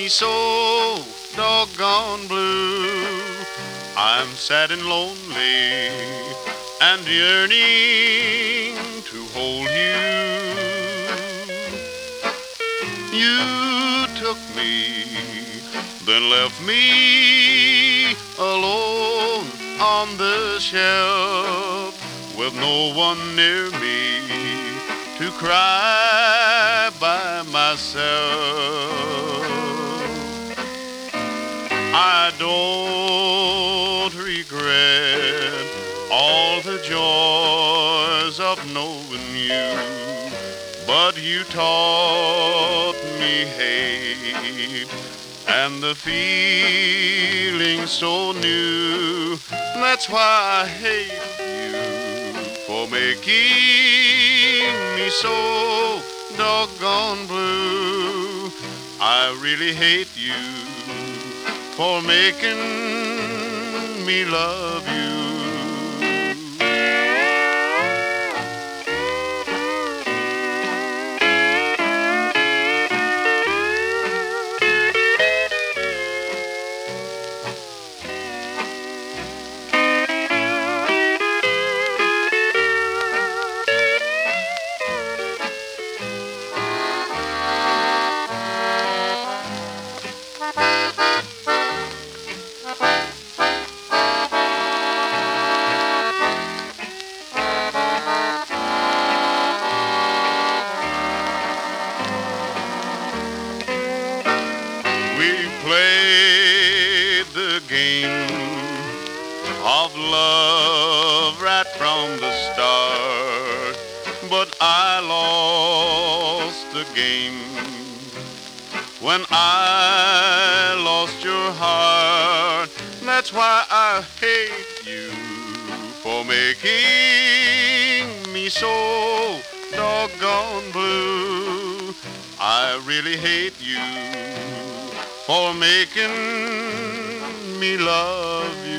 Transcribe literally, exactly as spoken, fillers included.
me so doggone blue. I'm sad and lonely and yearning to hold you. You took me, then left me alone on the shelf with no one near me to cry by myself. I don't regret all the joys of knowing you, but you taught me hate and the feeling so new. That's why I hate you for making me so doggone blue. I really hate you for making me love you. We played the game of love right from the start, but I lost the game when I lost your heart. That's why I hate you for making me so doggone blue. I really hate you for making me love you.